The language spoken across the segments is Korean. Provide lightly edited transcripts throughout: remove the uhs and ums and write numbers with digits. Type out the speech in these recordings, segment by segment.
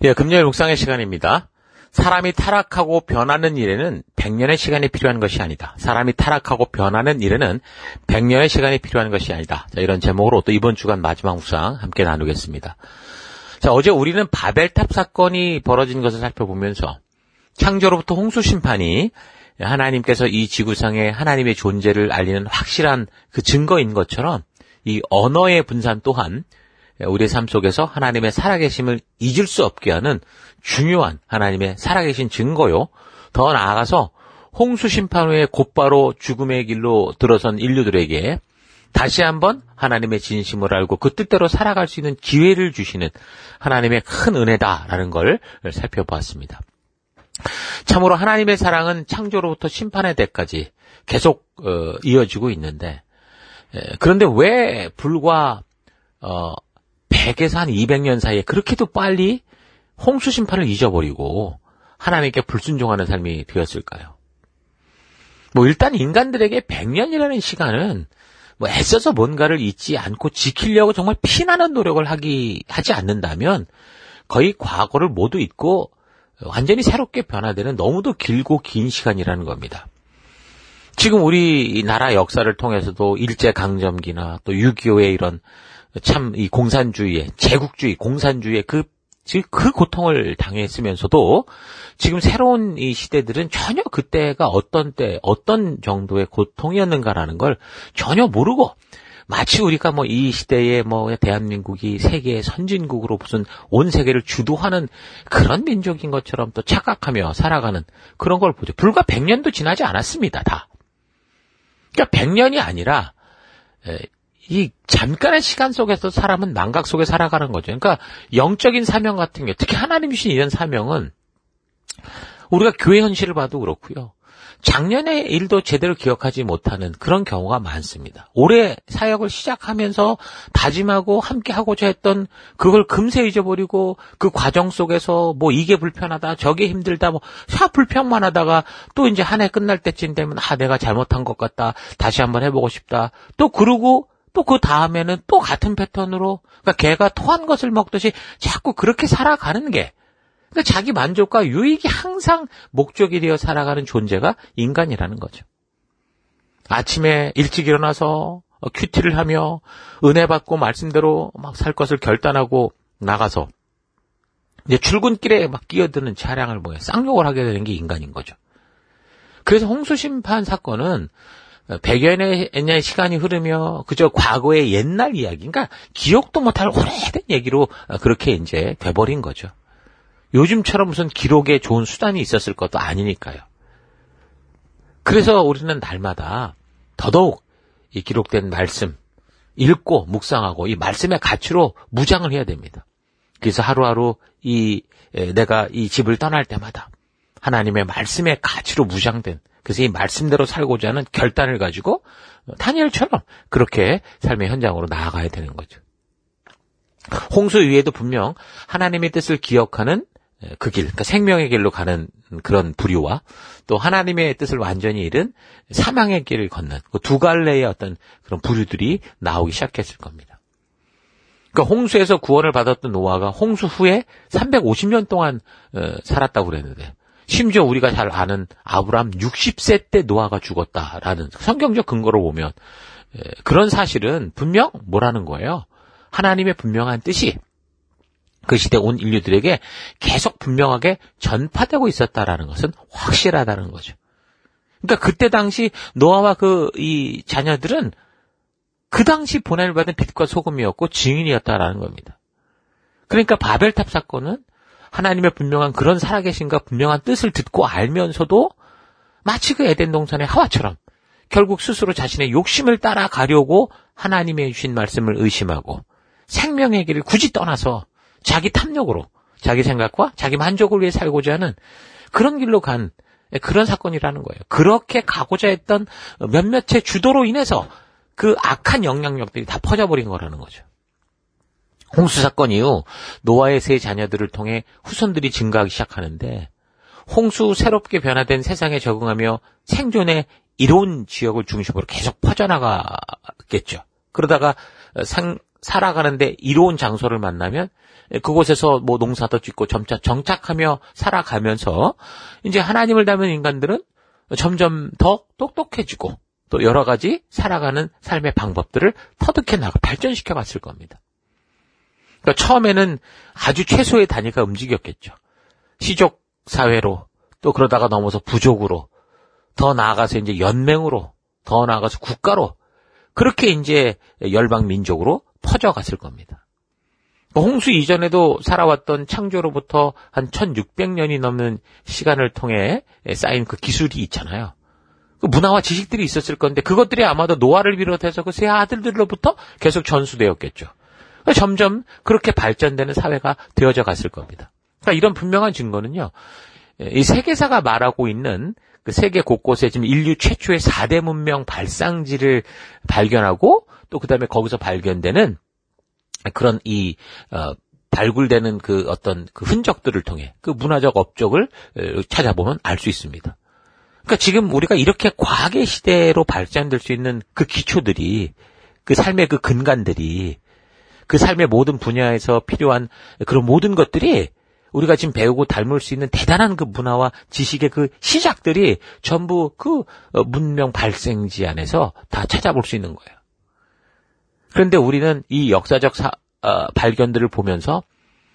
예, 금요일 묵상의 시간입니다. 사람이 타락하고 변하는 일에는 100년의 시간이 필요한 것이 아니다. 사람이 타락하고 변하는 일에는 100년의 시간이 필요한 것이 아니다. 자, 이런 제목으로 또 이번 주간 마지막 묵상 함께 나누겠습니다. 자, 어제 우리는 바벨탑 사건이 벌어진 것을 살펴보면서 창조로부터 홍수 심판이 하나님께서 이 지구상에 하나님의 존재를 알리는 확실한 그 증거인 것처럼 이 언어의 분산 또한 우리의 삶 속에서 하나님의 살아계심을 잊을 수 없게 하는 중요한 하나님의 살아계신 증거요. 더 나아가서 홍수 심판 후에 곧바로 죽음의 길로 들어선 인류들에게 다시 한번 하나님의 진심을 알고 그 뜻대로 살아갈 수 있는 기회를 주시는 하나님의 큰 은혜다라는 걸 살펴보았습니다. 참으로 하나님의 사랑은 창조로부터 심판의 때까지 계속 이어지고 있는데, 그런데 왜 불과 100에서 한 200년 사이에 그렇게도 빨리 홍수 심판을 잊어버리고 하나님께 불순종하는 삶이 되었을까요? 일단 인간들에게 100년이라는 시간은 애써서 뭔가를 잊지 않고 지키려고 정말 피나는 노력을 하지 않는다면 거의 과거를 모두 잊고 완전히 새롭게 변화되는 너무도 길고 긴 시간이라는 겁니다. 지금 우리나라 역사를 통해서도 일제강점기나 또 6.25의 이런 참 이 공산주의의 제국주의 공산주의의 그 고통을 당했으면서도 지금 새로운 이 시대들은 전혀 그때가 어떤 정도의 고통이었는가라는 걸 전혀 모르고 마치 우리가 이 시대에 대한민국이 세계의 선진국으로 무슨 온 세계를 주도하는 그런 민족인 것처럼 또 착각하며 살아가는 그런 걸 보죠. 불과 100년도 지나지 않았습니다, 다. 그러니까 100년이 아니라 이 잠깐의 시간 속에서 사람은 망각 속에 살아가는 거죠. 그러니까 영적인 사명 같은 게, 특히 하나님 주신 이런 사명은 우리가 교회 현실을 봐도 그렇고요. 작년의 일도 제대로 기억하지 못하는 그런 경우가 많습니다. 올해 사역을 시작하면서 다짐하고 함께 하고자 했던 그걸 금세 잊어버리고 그 과정 속에서 이게 불편하다, 저게 힘들다, 불평만 하다가 또 이제 한 해 끝날 때쯤 되면 내가 잘못한 것 같다, 다시 한번 해보고 싶다, 또 그러고 또 그 다음에는 또 같은 패턴으로, 그러니까 개가 토한 것을 먹듯이 자꾸 그렇게 살아가는 게, 그러니까 자기 만족과 유익이 항상 목적이 되어 살아가는 존재가 인간이라는 거죠. 아침에 일찍 일어나서 큐티를 하며 은혜 받고 말씀대로 살 것을 결단하고 나가서 이제 출근길에 끼어드는 차량을 쌍욕을 하게 되는 게 인간인 거죠. 그래서 홍수 심판 사건은 100여 년의 시간이 흐르며 그저 과거의 옛날 이야기, 그러니까 기억도 못할 오래된 얘기로 그렇게 이제 돼버린 거죠. 요즘처럼 무슨 기록에 좋은 수단이 있었을 것도 아니니까요. 그래서 우리는 날마다 더더욱 이 기록된 말씀 읽고 묵상하고 이 말씀의 가치로 무장을 해야 됩니다. 그래서 하루하루 내가 이 집을 떠날 때마다 하나님의 말씀의 가치로 무장된, 그래서 이 말씀대로 살고자 하는 결단을 가지고 다니엘처럼 그렇게 삶의 현장으로 나아가야 되는 거죠. 홍수 위에도 분명 하나님의 뜻을 기억하는 그 길, 그러니까 생명의 길로 가는 그런 부류와 또 하나님의 뜻을 완전히 잃은 사망의 길을 걷는 그 두 갈래의 어떤 그런 부류들이 나오기 시작했을 겁니다. 그러니까 홍수에서 구원을 받았던 노아가 홍수 후에 350년 동안 살았다고 그랬는데, 심지어 우리가 잘 아는 아브람 60세 때 노아가 죽었다라는 성경적 근거로 보면 그런 사실은 분명 뭐라는 거예요? 하나님의 분명한 뜻이 그 시대 온 인류들에게 계속 분명하게 전파되고 있었다라는 것은 확실하다는 거죠. 그러니까 그때 당시 노아와 이 자녀들은 그 당시 보냄을 받은 빛과 소금이었고 증인이었다라는 겁니다. 그러니까 바벨탑 사건은 하나님의 분명한 그런 살아계신가 분명한 뜻을 듣고 알면서도 마치 그 에덴 동산의 하와처럼 결국 스스로 자신의 욕심을 따라가려고 하나님의 주신 말씀을 의심하고 생명의 길을 굳이 떠나서 자기 탐욕으로, 자기 생각과 자기 만족을 위해 살고자 하는 그런 길로 간 그런 사건이라는 거예요. 그렇게 가고자 했던 몇몇의 주도로 인해서 그 악한 영향력들이 다 퍼져버린 거라는 거죠. 홍수 사건 이후 노아의 세 자녀들을 통해 후손들이 증가하기 시작하는데, 홍수 새롭게 변화된 세상에 적응하며 생존의 이로운 지역을 중심으로 계속 퍼져나가겠죠. 그러다가 살아가는데 이로운 장소를 만나면 그곳에서 뭐 농사도 짓고 점차 정착하며 살아가면서 이제 하나님을 닮은 인간들은 점점 더 똑똑해지고 또 여러 가지 살아가는 삶의 방법들을 터득해 나가 발전시켜 갔을 겁니다. 그러니까 처음에는 아주 최소의 단위가 움직였겠죠. 시족 사회로 또 그러다가 넘어서 부족으로 더 나아가서 이제 연맹으로 더 나아가서 국가로 그렇게 이제 열방 민족으로 퍼져갔을 겁니다. 홍수 이전에도 살아왔던 창조로부터 한 1600년이 넘는 시간을 통해 쌓인 그 기술이 있잖아요. 그 문화와 지식들이 있었을 건데 그것들이 아마도 노아를 비롯해서 그 세 아들들로부터 계속 전수되었겠죠. 점점 그렇게 발전되는 사회가 되어져 갔을 겁니다. 그러니까 이런 분명한 증거는요. 이 세계사가 말하고 있는 그 세계 곳곳에 지금 인류 최초의 4대 문명 발상지를 발견하고 또 그다음에 거기서 발견되는 그런 발굴되는 그 어떤 그 흔적들을 통해 그 문화적 업적을 찾아보면 알 수 있습니다. 그러니까 지금 우리가 이렇게 과학의 시대로 발전될 수 있는 그 기초들이 그 삶의 그 근간들이 그 삶의 모든 분야에서 필요한 그런 모든 것들이 우리가 지금 배우고 닮을 수 있는 대단한 그 문화와 지식의 그 시작들이 전부 그 문명 발생지 안에서 다 찾아볼 수 있는 거예요. 그런데 우리는 이 역사적 발견들을 보면서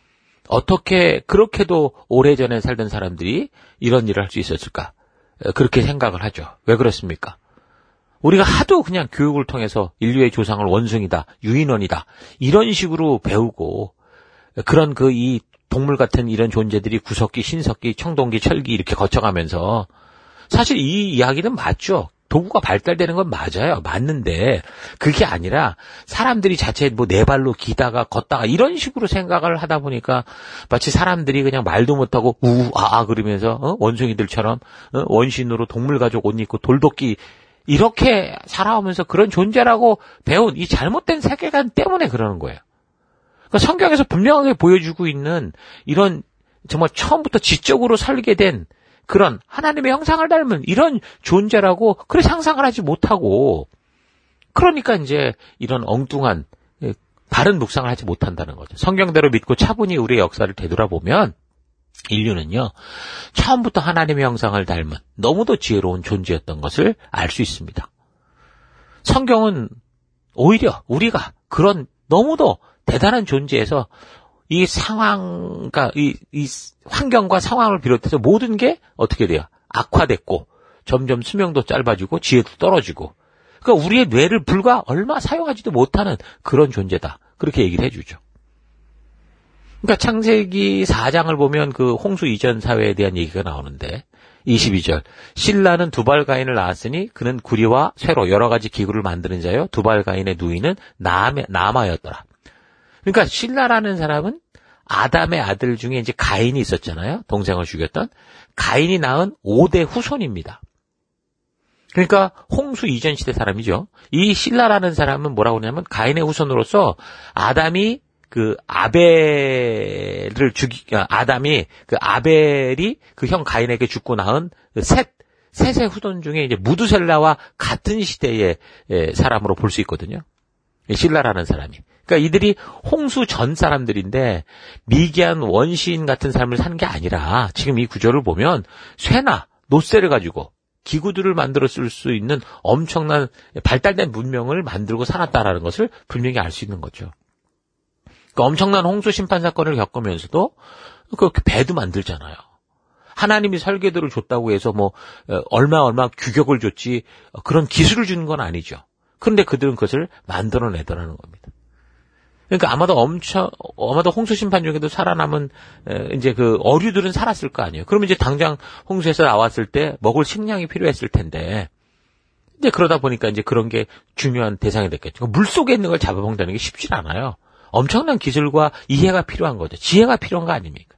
어떻게 그렇게도 오래전에 살던 사람들이 이런 일을 할 수 있었을까? 그렇게 생각을 하죠. 왜 그렇습니까? 우리가 하도 그냥 교육을 통해서 인류의 조상을 원숭이다, 유인원이다 이런 식으로 배우고 그런 그 이 동물 같은 이런 존재들이 구석기, 신석기, 청동기, 철기 이렇게 거쳐가면서 사실 이 이야기는 맞죠. 도구가 발달되는 건 맞아요. 맞는데 그게 아니라 사람들이 자체 뭐 네 발로 기다가 걷다가 이런 식으로 생각을 하다 보니까 마치 사람들이 그냥 말도 못하고 우아아 그러면서 원숭이들처럼 원신으로 동물 가죽 옷 입고 돌도끼 이렇게 살아오면서 그런 존재라고 배운 이 잘못된 세계관 때문에 그러는 거예요. 그러니까 성경에서 분명하게 보여주고 있는 이런 정말 처음부터 지적으로 설계 된 그런 하나님의 형상을 닮은 이런 존재라고 그래 상상을 하지 못하고 그러니까 이제 이런 엉뚱한 바른 묵상을 하지 못한다는 거죠. 성경대로 믿고 차분히 우리의 역사를 되돌아보면 인류는요. 처음부터 하나님의 형상을 닮은 너무도 지혜로운 존재였던 것을 알 수 있습니다. 성경은 오히려 우리가 그런 너무도 대단한 존재에서 이 상황, 그러니까 이 환경과 상황을 비롯해서 모든 게 어떻게 돼요? 악화됐고, 점점 수명도 짧아지고, 지혜도 떨어지고. 그러니까 우리의 뇌를 불과 얼마 사용하지도 못하는 그런 존재다. 그렇게 얘기를 해주죠. 그러니까 창세기 4장을 보면 그 홍수 이전 사회에 대한 얘기가 나오는데, 22절. 신라는 두발가인을 낳았으니 그는 구리와 쇠로 여러 가지 기구를 만드는 자요. 두발가인의 누이는 나마였더라. 그러니까 신라라는 사람은 아담의 아들 중에 이제 가인이 있었잖아요. 동생을 죽였던. 가인이 낳은 5대 후손입니다. 그러니까 홍수 이전 시대 사람이죠. 이 신라라는 사람은 뭐라고 하냐면 가인의 후손으로서 아담이 그 아벨이 그 형 가인에게 죽고 낳은 그 셋의 후손 중에 이제 무두셀라와 같은 시대의 사람으로 볼 수 있거든요. 신라라는 사람이. 그러니까 이들이 홍수 전 사람들인데 미개한 원시인 같은 삶을 사는 게 아니라 지금 이 구조를 보면 쇠나 노쇠를 가지고 기구들을 만들어 쓸 수 있는 엄청난 발달된 문명을 만들고 살았다라는 것을 분명히 알 수 있는 거죠. 그러니까 엄청난 홍수 심판 사건을 겪으면서도 그 배도 만들잖아요. 하나님이 설계도를 줬다고 해서 뭐 얼마 규격을 줬지 그런 기술을 주는 건 아니죠. 그런데 그들은 그것을 만들어내더라는 겁니다. 그러니까 아마도 홍수 심판 중에도 살아남은 이제 그 어류들은 살았을 거 아니에요. 그러면 이제 당장 홍수에서 나왔을 때 먹을 식량이 필요했을 텐데 이제 그러다 보니까 이제 그런 게 중요한 대상이 됐겠죠. 물 속에 있는 걸 잡아먹는다는 게 쉽지 않아요. 엄청난 기술과 이해가 필요한 거죠. 지혜가 필요한 거 아닙니까?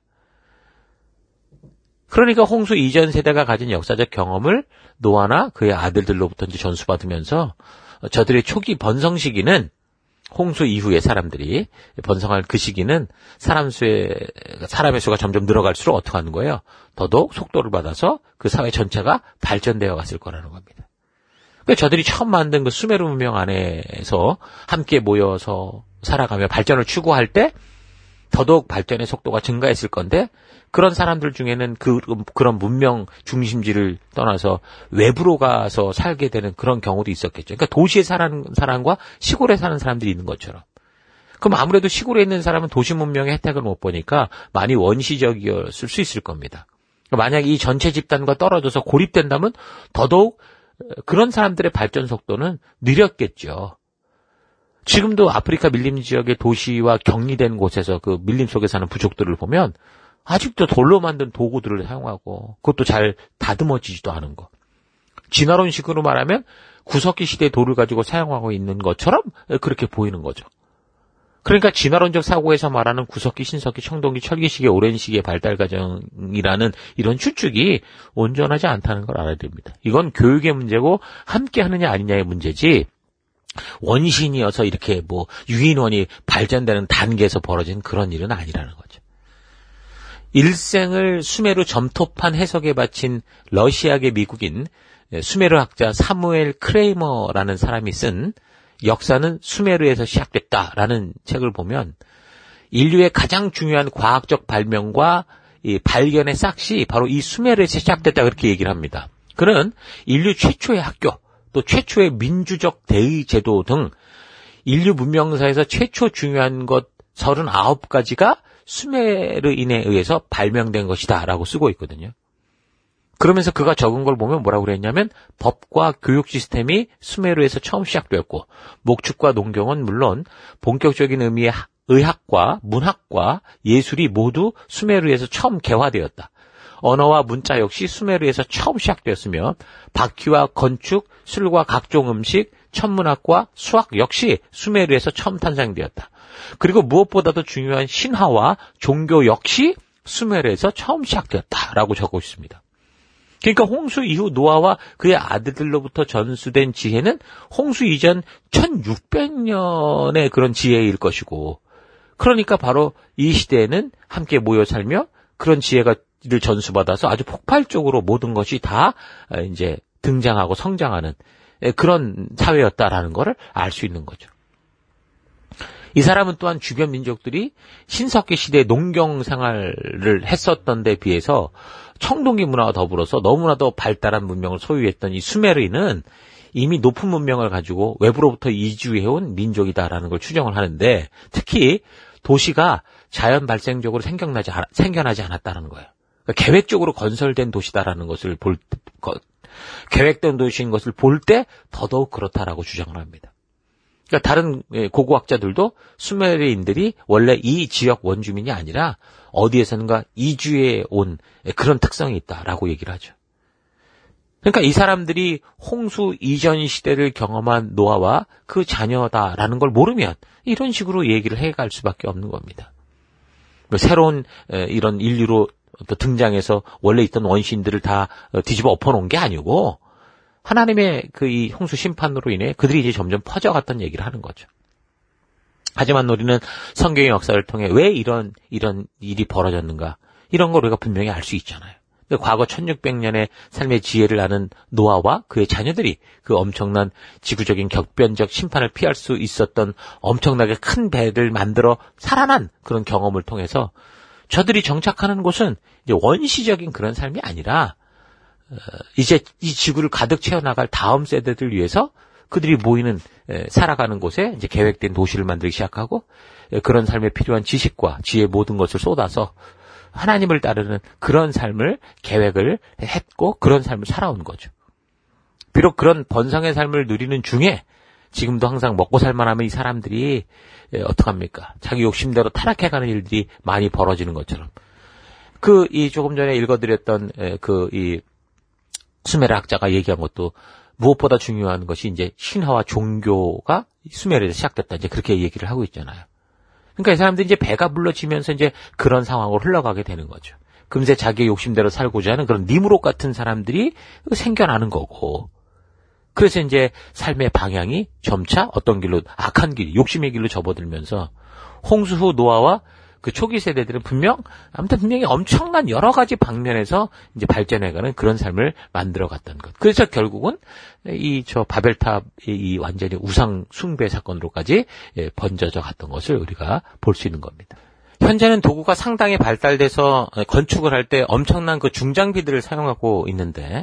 그러니까 홍수 이전 세대가 가진 역사적 경험을 노아나 그의 아들들로부터 이제 전수받으면서 저들의 초기 번성 시기는 홍수 이후에 사람들이 번성할 그 시기는 사람의 수가 점점 늘어갈수록 어떻게 하는 거예요? 더더욱 속도를 받아서 그 사회 전체가 발전되어 갔을 거라는 겁니다. 그러니까 저들이 처음 만든 그 수메르 문명 안에서 함께 모여서 살아가며 발전을 추구할 때 더더욱 발전의 속도가 증가했을 건데 그런 사람들 중에는 그런 문명 중심지를 떠나서 외부로 가서 살게 되는 그런 경우도 있었겠죠. 그러니까 도시에 사는 사람과 시골에 사는 사람들이 있는 것처럼. 그럼 아무래도 시골에 있는 사람은 도시 문명의 혜택을 못 보니까 많이 원시적이었을 수 있을 겁니다. 만약에 이 전체 집단과 떨어져서 고립된다면 더더욱 그런 사람들의 발전 속도는 느렸겠죠. 지금도 아프리카 밀림 지역의 도시와 격리된 곳에서 그 밀림 속에 사는 부족들을 보면 아직도 돌로 만든 도구들을 사용하고 그것도 잘 다듬어지지도 않은 거. 진화론식으로 말하면 구석기 시대의 돌을 가지고 사용하고 있는 것처럼 그렇게 보이는 거죠. 그러니까 진화론적 사고에서 말하는 구석기, 신석기, 청동기, 철기식의 오랜 시기의 발달 과정이라는 이런 추측이 온전하지 않다는 걸 알아야 됩니다. 이건 교육의 문제고 함께 하느냐 아니냐의 문제지 원신이어서 이렇게 유인원이 발전되는 단계에서 벌어진 그런 일은 아니라는 거죠. 일생을 수메르 점토판 해석에 바친 러시아계 미국인 수메르학자 사무엘 크레이머라는 사람이 쓴 역사는 수메르에서 시작됐다라는 책을 보면 인류의 가장 중요한 과학적 발명과 이 발견의 싹이 바로 이 수메르에서 시작됐다 그렇게 얘기를 합니다. 그는 인류 최초의 학교 또 최초의 민주적 대의 제도 등 인류 문명사에서 최초 중요한 것 39가지가 수메르인에 의해서 발명된 것이다라고 쓰고 있거든요. 그러면서 그가 적은 걸 보면 뭐라고 그랬냐면 법과 교육 시스템이 수메르에서 처음 시작되었고 목축과 농경은 물론 본격적인 의미의 의학과 문학과 예술이 모두 수메르에서 처음 개화되었다. 언어와 문자 역시 수메르에서 처음 시작되었으며 바퀴와 건축, 술과 각종 음식, 천문학과 수학 역시 수메르에서 처음 탄생되었다. 그리고 무엇보다도 중요한 신화와 종교 역시 수메르에서 처음 시작되었다라고 적고 있습니다. 그러니까 홍수 이후 노아와 그의 아들들로부터 전수된 지혜는 홍수 이전 1600년의 그런 지혜일 것이고 그러니까 바로 이 시대에는 함께 모여 살며 그런 지혜를 전수받아서 아주 폭발적으로 모든 것이 다 이제 등장하고 성장하는 그런 사회였다라는 것을 알 수 있는 거죠. 이 사람은 또한 주변 민족들이 신석기 시대에 농경 생활을 했었던 데 비해서 청동기 문화와 더불어서 너무나도 발달한 문명을 소유했던 이 수메르인은 이미 높은 문명을 가지고 외부로부터 이주해온 민족이다라는 걸 추정을 하는데 특히 도시가 자연 발생적으로 생겨나지 않았다는 거예요. 그러니까 계획적으로 건설된 도시다라는 것을 계획된 도시인 것을 볼 때 더더욱 그렇다라고 주장을 합니다. 그러니까 다른 고고학자들도 수메르인들이 원래 이 지역 원주민이 아니라 어디에선가 이주해 온 그런 특성이 있다라고 얘기를 하죠. 그러니까 이 사람들이 홍수 이전 시대를 경험한 노아와 그 자녀다라는 걸 모르면 이런 식으로 얘기를 해갈 수밖에 없는 겁니다. 새로운 이런 인류로 등장해서 원래 있던 원시인들을 다 뒤집어 엎어놓은 게 아니고 하나님의 그 이 홍수 심판으로 인해 그들이 이제 점점 퍼져갔던 얘기를 하는 거죠. 하지만 우리는 성경의 역사를 통해 왜 이런 일이 벌어졌는가 이런 걸 우리가 분명히 알 수 있잖아요. 과거 1600년의 삶의 지혜를 아는 노아와 그의 자녀들이 그 엄청난 지구적인 격변적 심판을 피할 수 있었던 엄청나게 큰 배를 만들어 살아난 그런 경험을 통해서 저들이 정착하는 곳은 이제 원시적인 그런 삶이 아니라 이제 이 지구를 가득 채워나갈 다음 세대들 위해서 그들이 모이는 살아가는 곳에 이제 계획된 도시를 만들기 시작하고 그런 삶에 필요한 지식과 지혜 모든 것을 쏟아서 하나님을 따르는 그런 삶을 계획을 했고 그런 삶을 살아온 거죠. 비록 그런 번성의 삶을 누리는 중에 지금도 항상 먹고 살만하면 이 사람들이 어떡합니까? 자기 욕심대로 타락해가는 일들이 많이 벌어지는 것처럼 조금 전에 읽어드렸던 이 수메르 학자가 얘기한 것도 무엇보다 중요한 것이 이제 신화와 종교가 수메르에서 시작됐다. 이제 그렇게 얘기를 하고 있잖아요. 그러니까 이 사람들이 이제 배가 불러지면서 이제 그런 상황으로 흘러가게 되는 거죠. 금세 자기의 욕심대로 살고자 하는 그런 니무롯 같은 사람들이 생겨나는 거고. 그래서 이제 삶의 방향이 점차 어떤 길로, 악한 길, 욕심의 길로 접어들면서 홍수 후 노아와 그 초기 세대들은 분명히 엄청난 여러 가지 방면에서 이제 발전해가는 그런 삶을 만들어갔던 것. 그래서 결국은 바벨탑 완전히 우상 숭배 사건으로까지 번져져 갔던 것을 우리가 볼 수 있는 겁니다. 현재는 도구가 상당히 발달돼서 건축을 할 때 엄청난 그 중장비들을 사용하고 있는데,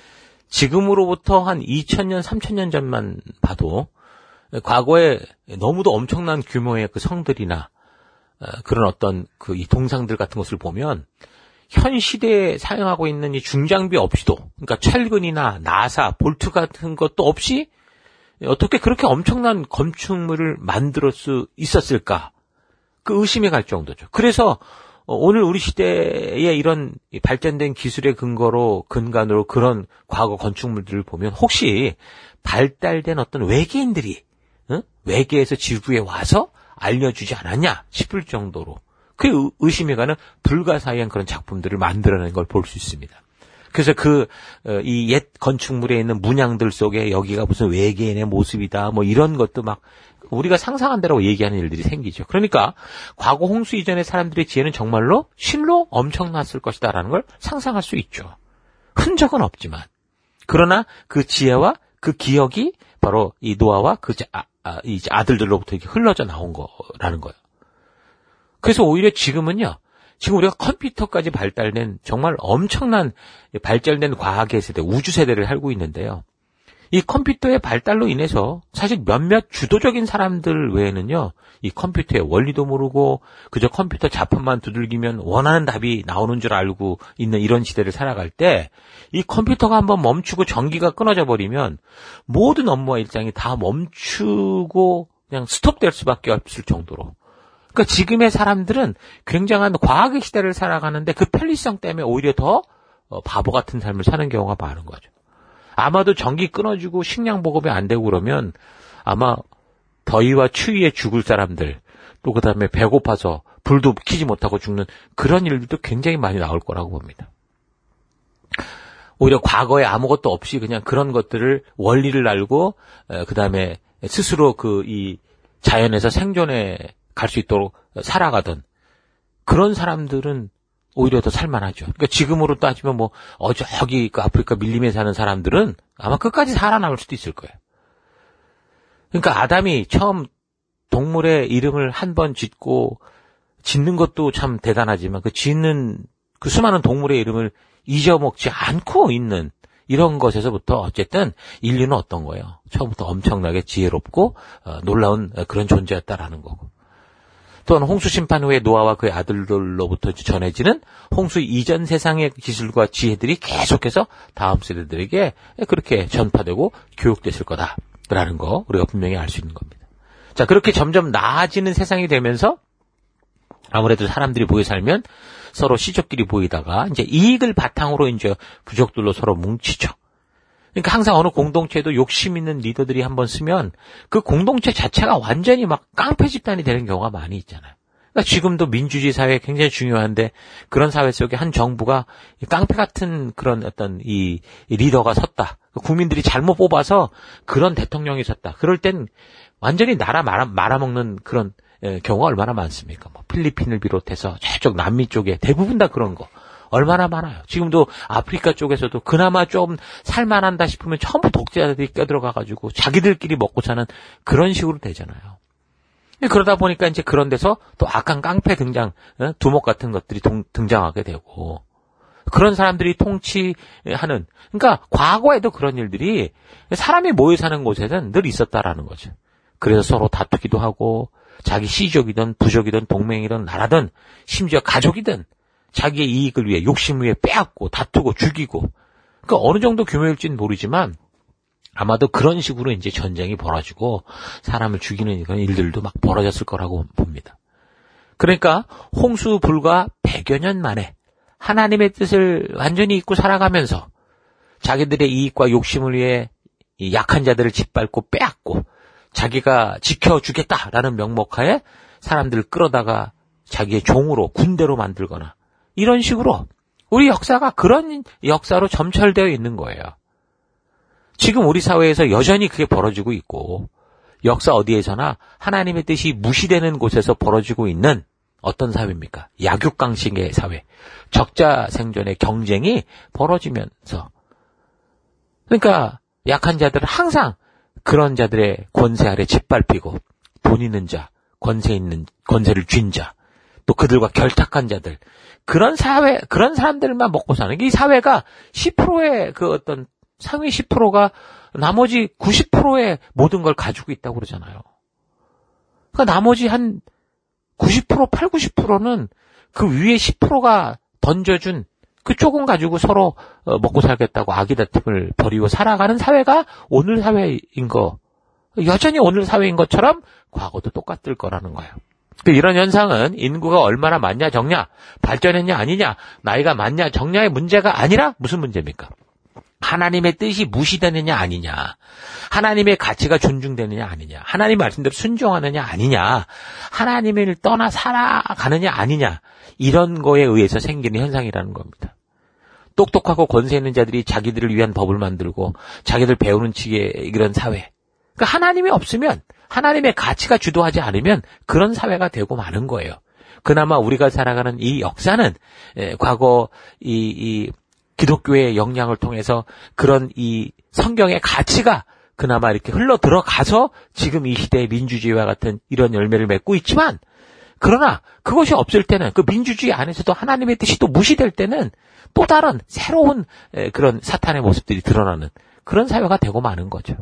지금으로부터 한 2000년, 3000년 전만 봐도 과거에 너무도 엄청난 규모의 그 성들이나 그런 어떤 이 동상들 같은 것을 보면 현 시대에 사용하고 있는 이 중장비 없이도, 그러니까 철근이나 나사, 볼트 같은 것도 없이 어떻게 그렇게 엄청난 건축물을 만들 수 있었을까? 그 의심이 갈 정도죠. 그래서 오늘 우리 시대의 이런 발전된 기술의 근간으로 그런 과거 건축물들을 보면 혹시 발달된 어떤 외계인들이 외계에서 지구에 와서 알려주지 않았냐 싶을 정도로 그 의심이 가는 불가사의한 그런 작품들을 만들어낸 걸 볼 수 있습니다. 그래서 이 옛 건축물에 있는 문양들 속에 여기가 무슨 외계인의 모습이다, 뭐 이런 것도 막 우리가 상상한 대로 얘기하는 일들이 생기죠. 그러니까 과거 홍수 이전의 사람들의 지혜는 정말로 실로 엄청났을 것이다라는 걸 상상할 수 있죠. 흔적은 없지만. 그러나 그 지혜와 그 기억이 바로 이 노아와 이 아들들로부터 이렇게 흘러져 나온 거라는 거예요. 그래서 오히려 지금 우리가 컴퓨터까지 발달된 정말 엄청난 발전된 과학의 세대, 우주 세대를 살고 있는데요. 이 컴퓨터의 발달로 인해서 사실 몇몇 주도적인 사람들 외에는요, 이 컴퓨터의 원리도 모르고 그저 컴퓨터 자판만 두들기면 원하는 답이 나오는 줄 알고 있는 이런 시대를 살아갈 때, 이 컴퓨터가 한번 멈추고 전기가 끊어져 버리면 모든 업무와 일정이 다 멈추고 그냥 스톱될 수밖에 없을 정도로. 그러니까 지금의 사람들은 굉장한 과학의 시대를 살아가는데 그 편리성 때문에 오히려 더 바보 같은 삶을 사는 경우가 많은 거죠. 아마도 전기 끊어지고 식량 보급이 안 되고 그러면 아마 더위와 추위에 죽을 사람들, 또 그다음에 배고파서 불도 켜지 못하고 죽는 그런 일들도 굉장히 많이 나올 거라고 봅니다. 오히려 과거에 아무것도 없이 그냥 그런 것들을 원리를 알고 그다음에 스스로 이 자연에서 생존해 갈 수 있도록 살아가던 그런 사람들은 오히려 더 살만하죠. 그러니까 지금으로 따지면 저기 그 아프리카 밀림에 사는 사람들은 아마 끝까지 살아남을 수도 있을 거예요. 그러니까 아담이 처음 동물의 이름을 한 번 짓는 것도 참 대단하지만 짓는 그 수많은 동물의 이름을 잊어먹지 않고 있는 이런 것에서부터 어쨌든 인류는 어떤 거예요? 처음부터 엄청나게 지혜롭고 놀라운 그런 존재였다라는 거고. 또한 홍수 심판 후에 노아와 그의 아들들로부터 전해지는 홍수 이전 세상의 기술과 지혜들이 계속해서 다음 세대들에게 그렇게 전파되고 교육됐을 거다라는 거 우리가 분명히 알 수 있는 겁니다. 자, 그렇게 점점 나아지는 세상이 되면서 아무래도 사람들이 모여 살면 서로 시족끼리 모이다가 이제 이익을 바탕으로 이제 부족들로 서로 뭉치죠. 그러니까 항상 어느 공동체에도 욕심 있는 리더들이 한번 쓰면 그 공동체 자체가 완전히 막 깡패 집단이 되는 경우가 많이 있잖아요. 그러니까 지금도 민주주의 사회에 굉장히 중요한데 그런 사회 속에 한 정부가 깡패 같은 그런 어떤 이 리더가 섰다. 국민들이 잘못 뽑아서 그런 대통령이 섰다. 그럴 땐 완전히 나라 말아먹는 그런 경우가 얼마나 많습니까? 필리핀을 비롯해서 저쪽 남미 쪽에 대부분 다 그런 거. 얼마나 많아요. 지금도 아프리카 쪽에서도 그나마 좀 살만한다 싶으면 전부 독재자들이 껴들어가가지고 자기들끼리 먹고 사는 그런 식으로 되잖아요. 그러다 보니까 이제 그런 데서 또 악한 깡패 두목 같은 것들이 등장하게 되고 그런 사람들이 통치하는, 그러니까 과거에도 그런 일들이 사람이 모여 사는 곳에는 늘 있었다라는 거죠. 그래서 서로 다투기도 하고 자기 시족이든 부족이든 동맹이든 나라든 심지어 가족이든 자기의 이익을 위해 욕심 위에 빼앗고 다투고 죽이고, 그러니까 어느 정도 규모일지는 모르지만 아마도 그런 식으로 이제 전쟁이 벌어지고 사람을 죽이는 그런 일들도 막 벌어졌을 거라고 봅니다. 그러니까 홍수 불과 100여 년 만에 하나님의 뜻을 완전히 잊고 살아가면서 자기들의 이익과 욕심을 위해 이 약한 자들을 짓밟고 빼앗고 자기가 지켜주겠다라는 명목하에 사람들을 끌어다가 자기의 종으로 군대로 만들거나 이런 식으로 우리 역사가 그런 역사로 점철되어 있는 거예요. 지금 우리 사회에서 여전히 그게 벌어지고 있고 역사 어디에서나 하나님의 뜻이 무시되는 곳에서 벌어지고 있는 어떤 사회입니까? 약육강식의 사회. 적자 생존의 경쟁이 벌어지면서. 그러니까 약한 자들은 항상 그런 자들의 권세 아래 짓밟히고 돈 있는 자, 권세를 쥔 자, 또 그들과 결탁한 자들, 그런 사회, 그런 사람들만 먹고 사는 게 이 사회가 10%의 그 어떤 상위 10%가 나머지 90%의 모든 걸 가지고 있다고 그러잖아요. 그러니까 나머지 한 90%, 90%는 그 위에 10%가 던져준 그 조금 가지고 서로 먹고 살겠다고 아기다툼을 벌이고 살아가는 사회가 오늘 사회인 거, 여전히 오늘 사회인 것처럼 과거도 똑같을 거라는 거예요. 이런 현상은 인구가 얼마나 많냐 적냐, 발전했냐 아니냐, 나이가 많냐 적냐의 문제가 아니라 무슨 문제입니까? 하나님의 뜻이 무시되느냐 아니냐, 하나님의 가치가 존중되느냐 아니냐, 하나님 말씀대로 순종하느냐 아니냐, 하나님을 떠나 살아가느냐 아니냐, 이런 거에 의해서 생기는 현상이라는 겁니다. 똑똑하고 권세 있는 자들이 자기들을 위한 법을 만들고 자기들 배우는 식의 이런 사회. 그러니까 하나님이 없으면, 하나님의 가치가 주도하지 않으면 그런 사회가 되고 마는 거예요. 그나마 우리가 살아가는 이 역사는 과거 이 기독교의 영향을 통해서 그런 이 성경의 가치가 그나마 이렇게 흘러 들어가서 지금 이 시대의 민주주의와 같은 이런 열매를 맺고 있지만, 그러나 그것이 없을 때는, 그 민주주의 안에서도 하나님의 뜻이 또 무시될 때는 또 다른 새로운 그런 사탄의 모습들이 드러나는 그런 사회가 되고 마는 거죠.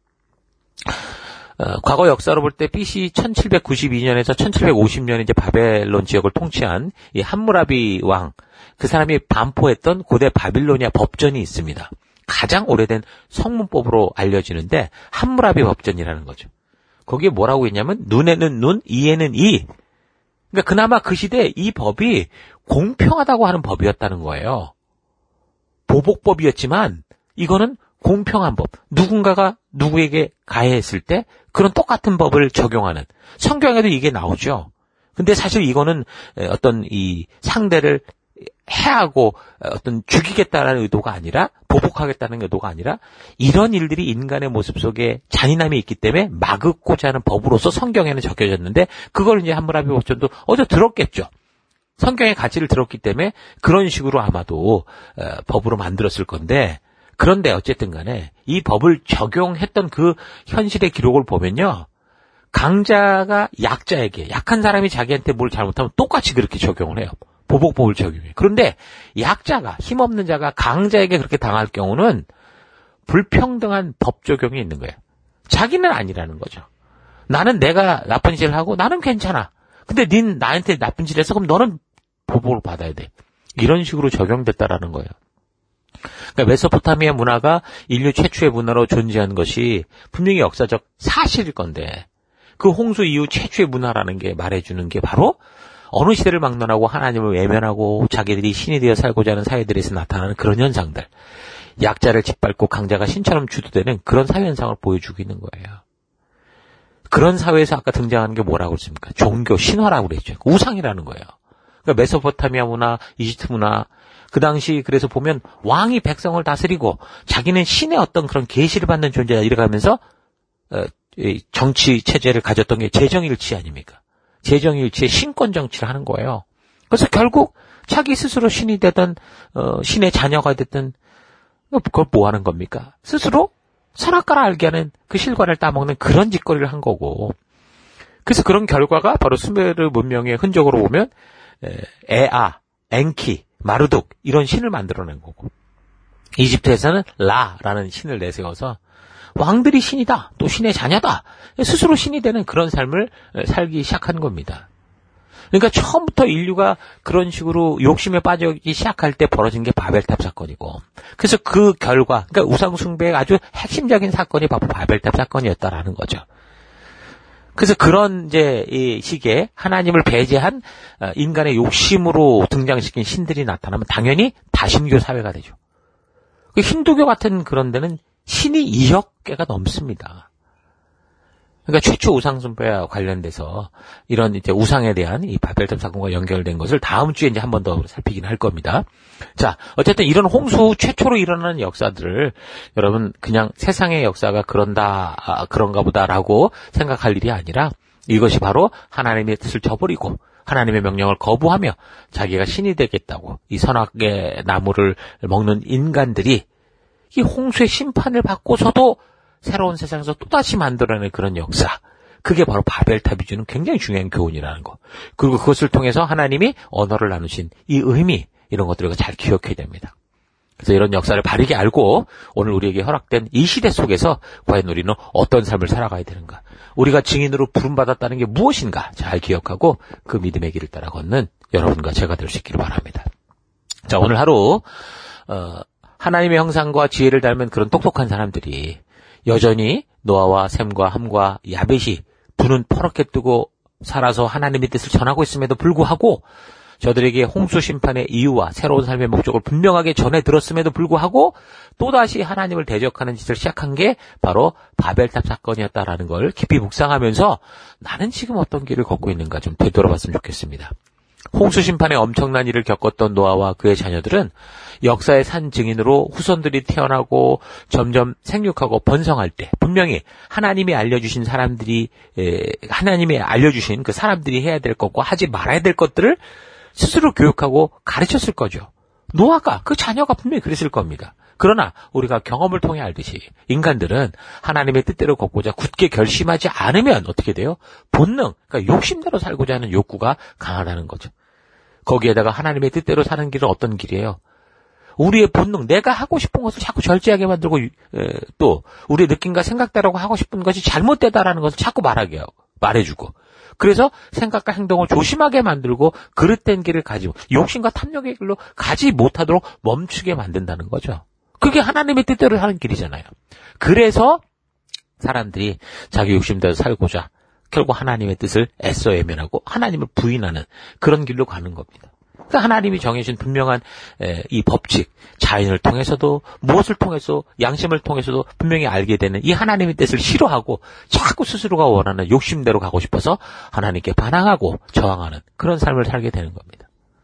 과거 역사로 볼 때 BC 1792년에서 1750년 이제 바벨론 지역을 통치한 이 함무라비 왕, 그 사람이 반포했던 고대 바빌로니아 법전이 있습니다. 가장 오래된 성문법으로 알려지는데 함무라비 법전이라는 거죠. 거기에 뭐라고 있냐면 눈에는 눈, 이에는 이. 그러니까 그나마 그 시대에 이 법이 공평하다고 하는 법이었다는 거예요. 보복법이었지만 이거는 공평한 법. 누군가가 누구에게 가해했을 때 그런 똑같은 법을 적용하는. 성경에도 이게 나오죠. 근데 사실 이거는 어떤 이 상대를 해하고 어떤 죽이겠다라는 의도가 아니라, 보복하겠다는 의도가 아니라, 이런 일들이 인간의 모습 속에 잔인함이 있기 때문에 막고자 하는 법으로서 성경에는 적혀졌는데, 그걸 이제 함무라비 법전도 어디서 들었겠죠. 성경의 가치를 들었기 때문에 그런 식으로 아마도 법으로 만들었을 건데, 그런데 어쨌든 간에 이 법을 적용했던 그 현실의 기록을 보면요, 강자가 약자에게, 약한 사람이 자기한테 뭘 잘못하면 똑같이 그렇게 적용을 해요. 보복법을 적용해요. 그런데 약자가, 힘없는 자가 강자에게 그렇게 당할 경우는 불평등한 법 적용이 있는 거예요. 자기는 아니라는 거죠. 나는 내가 나쁜 짓을 하고 나는 괜찮아. 근데 닌 나한테 나쁜 짓을 해서 그럼 너는 보복을 받아야 돼. 이런 식으로 적용됐다라는 거예요. 그러니까 메소포타미아 문화가 인류 최초의 문화로 존재한 것이 분명히 역사적 사실일 건데, 그 홍수 이후 최초의 문화라는 게 말해주는 게 바로 어느 시대를 막론하고 하나님을 외면하고 자기들이 신이 되어 살고자 하는 사회들에서 나타나는 그런 현상들, 약자를 짓밟고 강자가 신처럼 주도되는 그런 사회 현상을 보여주고 있는 거예요. 그런 사회에서 아까 등장하는 게 뭐라고 그랬습니까? 종교, 신화라고 그랬죠. 우상이라는 거예요. 그러니까 메소포타미아 문화, 이집트 문화, 그 당시 그래서 보면 왕이 백성을 다스리고 자기는 신의 어떤 그런 계시를 받는 존재다 이래가면서 정치 체제를 가졌던 게 재정일치 아닙니까? 재정일치의 신권 정치를 하는 거예요. 그래서 결국 자기 스스로 신이 되든 신의 자녀가 되든 그걸 뭐 하는 겁니까? 스스로 선악과를 알게 하는 그 실과를 따먹는 그런 짓거리를 한 거고, 그래서 그런 결과가 바로 수메르 문명의 흔적으로 보면 에아, 엔키, 마르둑 이런 신을 만들어낸 거고, 이집트에서는 라라는 신을 내세워서 왕들이 신이다, 또 신의 자녀다, 스스로 신이 되는 그런 삶을 살기 시작한 겁니다. 그러니까 처음부터 인류가 그런 식으로 욕심에 빠지기 시작할 때 벌어진 게 바벨탑 사건이고, 그래서 그 결과, 그러니까 우상 숭배의 아주 핵심적인 사건이 바로 바벨탑 사건이었다라는 거죠. 그래서 그런 이제 이 시기에 하나님을 배제한 인간의 욕심으로 등장시킨 신들이 나타나면 당연히 다신교 사회가 되죠. 힌두교 같은 그런 데는 신이 2억 개가 넘습니다. 그러니까 최초 우상 숭배와 관련돼서 이런 이제 우상에 대한 이 바벨탑 사건과 연결된 것을 다음 주에 이제 한 번 더 살피긴 할 겁니다. 자, 어쨌든 이런 홍수 후 최초로 일어나는 역사들을 여러분 그냥 세상의 역사가 그런가 보다라고 생각할 일이 아니라, 이것이 바로 하나님의 뜻을 저버리고 하나님의 명령을 거부하며 자기가 신이 되겠다고 이 선악의 나무를 먹는 인간들이 이 홍수의 심판을 받고서도 새로운 세상에서 또다시 만들어내는 그런 역사. 그게 바로 바벨탑이 주는 굉장히 중요한 교훈이라는 거. 그리고 그것을 통해서 하나님이 언어를 나누신 이 의미, 이런 것들을 잘 기억해야 됩니다. 그래서 이런 역사를 바르게 알고 오늘 우리에게 허락된 이 시대 속에서 과연 우리는 어떤 삶을 살아가야 되는가. 우리가 증인으로 부름받았다는 게 무엇인가 잘 기억하고 그 믿음의 길을 따라 걷는 여러분과 제가 될 수 있기를 바랍니다. 자, 오늘 하루 하나님의 형상과 지혜를 닮은 그런 똑똑한 사람들이 여전히 노아와 셈과 함과 야벳이 불은 퍼렇게 뜨고 살아서 하나님의 뜻을 전하고 있음에도 불구하고 저들에게 홍수 심판의 이유와 새로운 삶의 목적을 분명하게 전해 들었음에도 불구하고 또다시 하나님을 대적하는 짓을 시작한 게 바로 바벨탑 사건이었다라는 걸 깊이 묵상하면서 나는 지금 어떤 길을 걷고 있는가 좀 되돌아봤으면 좋겠습니다. 홍수 심판의 엄청난 일을 겪었던 노아와 그의 자녀들은 역사의 산 증인으로 후손들이 태어나고 점점 생육하고 번성할 때 분명히 하나님이 알려주신 사람들이 하나님이 알려주신 그 사람들이 해야 될 것과 하지 말아야 될 것들을 스스로 교육하고 가르쳤을 거죠. 노아가 그 자녀가 분명히 그랬을 겁니다. 그러나 우리가 경험을 통해 알듯이 인간들은 하나님의 뜻대로 걷고자 굳게 결심하지 않으면 어떻게 돼요? 본능, 그러니까 욕심대로 살고자 하는 욕구가 강하다는 거죠. 거기에다가 하나님의 뜻대로 사는 길은 어떤 길이에요? 우리의 본능, 내가 하고 싶은 것을 자꾸 절제하게 만들고 또 우리의 느낌과 생각대로 하고 싶은 것이 잘못되다라는 것을 자꾸 말해주고 그래서 생각과 행동을 조심하게 만들고 그릇된 길을 가지고 욕심과 탐욕의 길로 가지 못하도록 멈추게 만든다는 거죠. 그게 하나님의 뜻대로 사는 길이잖아요. 그래서 사람들이 자기 욕심대로 살고자 결국 하나님의 뜻을 애써 외면하고 하나님을 부인하는 그런 길로 가는 겁니다. 그러니까 하나님이 정해주신 분명한 이 법칙, 자연을 통해서도 무엇을 통해서 양심을 통해서도 분명히 알게 되는 이 하나님의 뜻을 싫어하고 자꾸 스스로가 원하는 욕심대로 가고 싶어서 하나님께 반항하고 저항하는 그런 삶을 살게 되는 겁니다.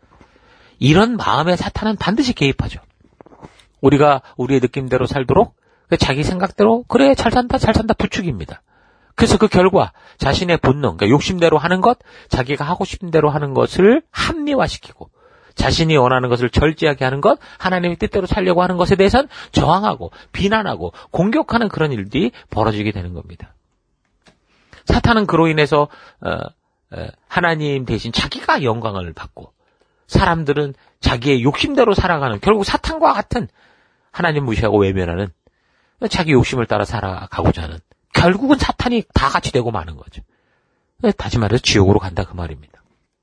이런 마음에 사탄은 반드시 개입하죠. 우리가 우리의 느낌대로 살도록 자기 생각대로 그래 잘 산다 부추깁니다. 그래서 그 결과 자신의 본능, 그러니까 욕심대로 하는 것, 자기가 하고 싶은 대로 하는 것을 합리화시키고 자신이 원하는 것을 절제하게 하는 것, 하나님의 뜻대로 살려고 하는 것에 대해서는 저항하고 비난하고 공격하는 그런 일들이 벌어지게 되는 겁니다. 사탄은 그로 인해서 하나님 대신 자기가 영광을 받고 사람들은 자기의 욕심대로 살아가는 결국 사탄과 같은 하나님 무시하고 외면하는 자기 욕심을 따라 살아가고자 하는 결국은 사탄이 다 같이 되고 마는 거죠. 다시 말해서 지옥으로 간다 그 말입니다.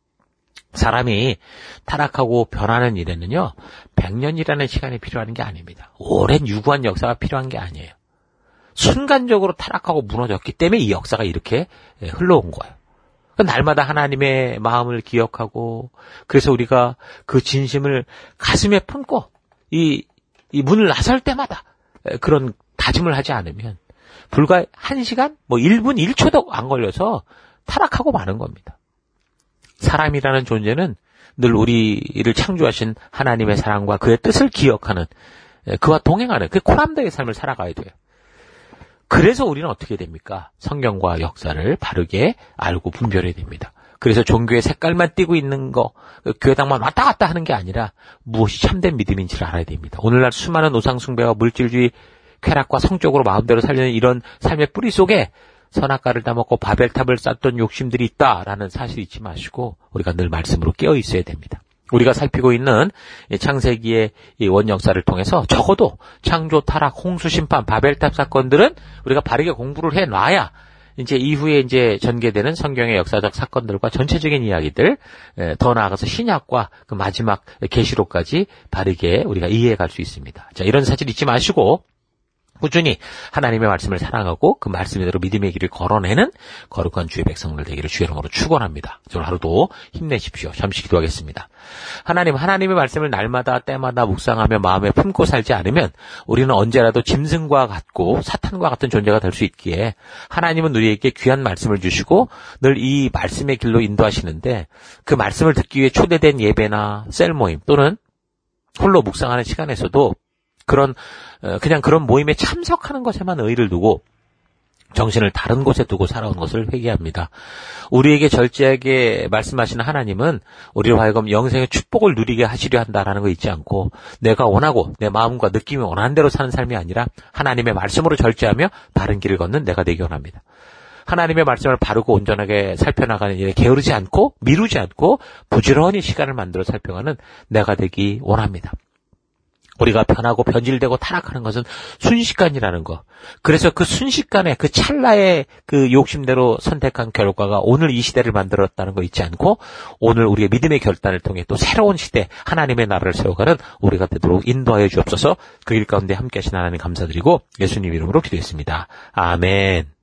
사람이 타락하고 변하는 일에는요. 100년이라는 시간이 필요한 게 아닙니다. 오랜 유구한 역사가 필요한 게 아니에요. 순간적으로 타락하고 무너졌기 때문에 이 역사가 이렇게 흘러온 거예요. 날마다 하나님의 마음을 기억하고 그래서 우리가 그 진심을 가슴에 품고 이 문을 나설 때마다 그런 다짐을 하지 않으면 불과 1시간, 1분, 1초도 안 걸려서 타락하고 마는 겁니다. 사람이라는 존재는 늘 우리를 창조하신 하나님의 사랑과 그의 뜻을 기억하는 그와 동행하는 그 코람더의 삶을 살아가야 돼요. 그래서 우리는 어떻게 됩니까? 성경과 역사를 바르게 알고 분별해야 됩니다. 그래서 종교의 색깔만 띠고 있는 거, 교회당만 왔다 갔다 하는 게 아니라 무엇이 참된 믿음인지를 알아야 됩니다. 오늘날 수많은 우상숭배와 물질주의, 쾌락과 성적으로 마음대로 살려는 이런 삶의 뿌리 속에 선악과를 따먹고 바벨탑을 쌓던 욕심들이 있다라는 사실 잊지 마시고 우리가 늘 말씀으로 깨어 있어야 됩니다. 우리가 살피고 있는 창세기의 이 원역사를 통해서 적어도 창조, 타락, 홍수, 심판, 바벨탑 사건들은 우리가 바르게 공부를 해놔야 이제 이후에 이제 전개되는 성경의 역사적 사건들과 전체적인 이야기들, 더 나아가서 신약과 그 마지막 계시록까지 바르게 우리가 이해해 갈 수 있습니다. 자, 이런 사실 잊지 마시고 꾸준히 하나님의 말씀을 사랑하고 그 말씀대로 믿음의 길을 걸어내는 거룩한 주의 백성들 되기를 주의 이름으로 축원합니다. 오늘 하루도 힘내십시오. 잠시 기도하겠습니다. 하나님의 말씀을 날마다 때마다 묵상하며 마음에 품고 살지 않으면 우리는 언제라도 짐승과 같고 사탄과 같은 존재가 될 수 있기에 하나님은 우리에게 귀한 말씀을 주시고 늘 이 말씀의 길로 인도하시는데 그 말씀을 듣기 위해 초대된 예배나 셀 모임 또는 홀로 묵상하는 시간에서도 그냥 그런 모임에 참석하는 것에만 의의를 두고 정신을 다른 곳에 두고 살아온 것을 회개합니다. 우리에게 절제하게 말씀하시는 하나님은 우리로 하여금 영생의 축복을 누리게 하시려 한다라는 거 잊지 않고 내가 원하고 내 마음과 느낌이 원하는 대로 사는 삶이 아니라 하나님의 말씀으로 절제하며 바른 길을 걷는 내가 되기 원합니다. 하나님의 말씀을 바르고 온전하게 살펴나가는 일에 게으르지 않고 미루지 않고 부지런히 시간을 만들어 살펴가는 내가 되기 원합니다. 우리가 변하고 변질되고 타락하는 것은 순식간이라는 거. 그래서 그 순식간에 그 찰나의 그 욕심대로 선택한 결과가 오늘 이 시대를 만들었다는 거 잊지 않고 오늘 우리의 믿음의 결단을 통해 또 새로운 시대 하나님의 나라를 세워가는 우리가 되도록 인도하여 주옵소서. 그 일 가운데 함께 하신 하나님 감사드리고 예수님 이름으로 기도했습니다. 아멘.